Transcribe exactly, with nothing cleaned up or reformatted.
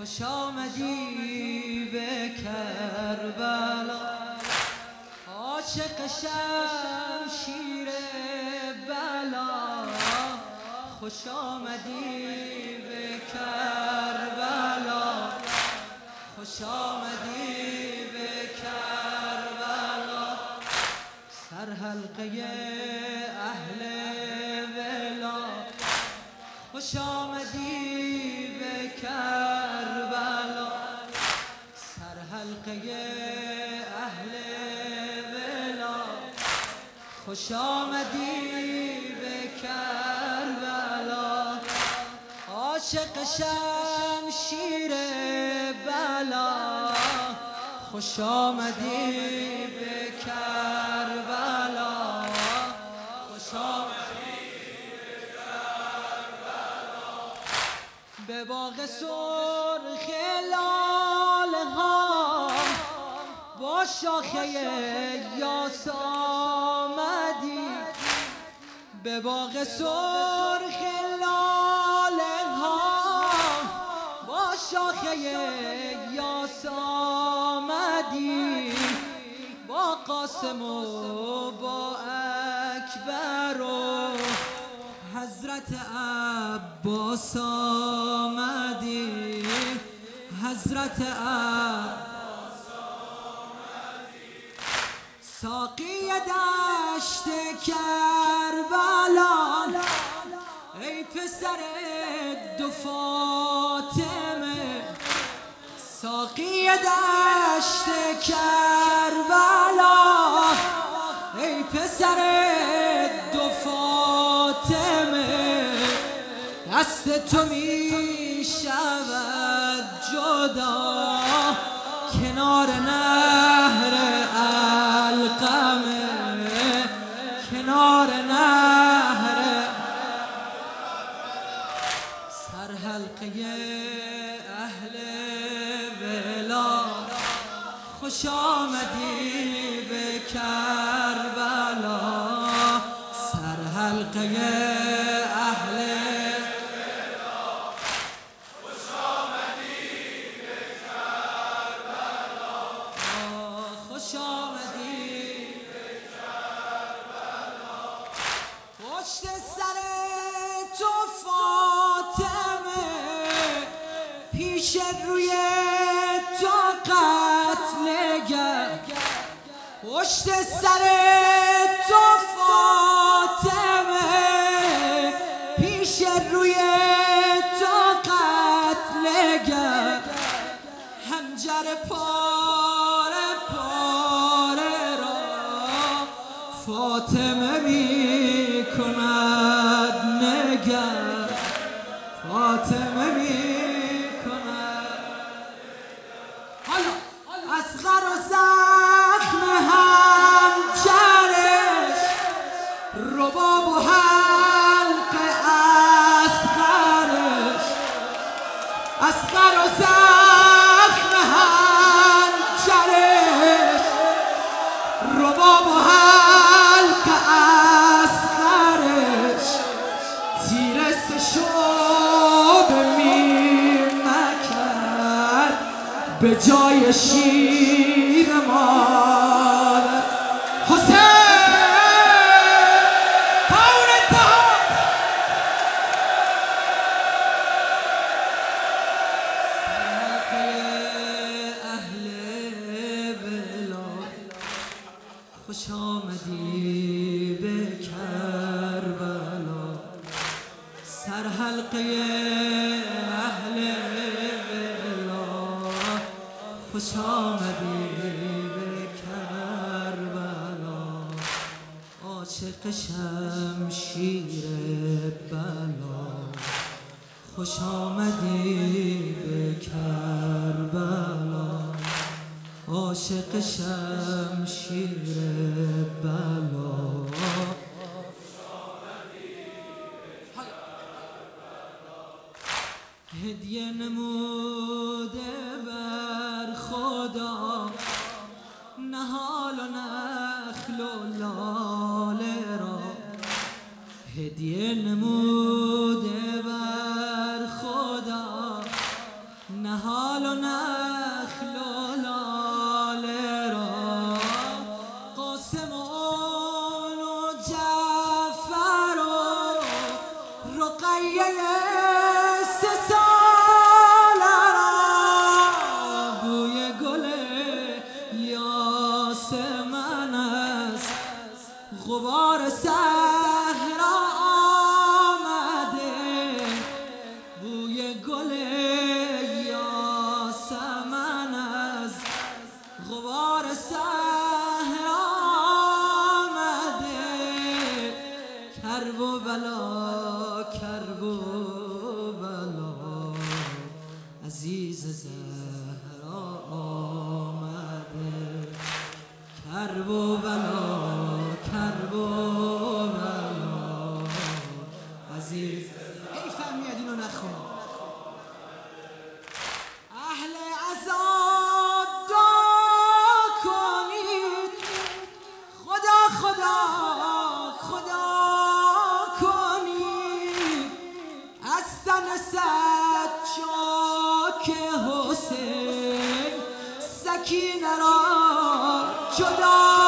خوش آمدی به کربلا، عاشق شمشیر بلا. خوش آمدی به کربلا، خوش آمدی به کربلا. سر حلقه اهل ولا، خوش آمدی به کربلا. سر حلقه اهل ولا، خوش آمدی به کربلا. عاشق شمشیر بلا، خوش آمدی به کربلا. خوش آمدی به کربلا. به باغ سرخ لاله ها با شاخه یاس آمدی. به باغ سرخ لاله ها با شاخه یاس آمدی. با قاسم و با اکبر و حضرت عباس آمدی. حضرت عباس آمدی. ساقی دشت کربلا، ای پسر دو فاطمه. ساقی دشت کربلا، ای پسر دو فاطمه. دست تو می شود جدا کنار نهر القمه. کنار نهر سر حلقه اهل ولا، خوش آمدی به کربلا. سر حلقه اهل ولا، خوش آمدی به کربلا. خوش آمدی به کربلا. پشت سر تو فاطمه، پیش روی تو قتلگر. پشت سر تو فاطمه، پیش روی تو قتلگر. حنجر پاره پاره را فاطمه می کند نگر. فاطمه می کند. حالا اصغر و زخم حنجرش، رباب و حلق اصغرش. اصغر و زخم حنجرش، رباب و حلق اصغرش. تیر سشاب می مکرد به جای شیر مادر. حسین پاون اتحاد. اهل ولا، خوش آمدی به کربلا. سر حلقه اهل ولا، خوش آمدی به کربلا. عاشق شمشیر بلا، خوش آمدی به کربلا. عاشق شمشیر بلا، هدیه نموده بر خدا نهال و نخل و لاله را. هدیه نموده بر خدا نهال و نخل و لاله را قاسم و جعفر و رقیه سه ساله را بوی گل یاسمن است غبار صحرا آمده بوی گل یاسمن است غبار صحرا آمده کرب و بلا کرب و بلا عزیز زهرا آمده کرب و بلا کرب و بلا عزیز حیفم میاد اینو نخونم اهل عزا دعا کنید خدا خدا خدا کنید از تن سجاک حسین سکینه را جدا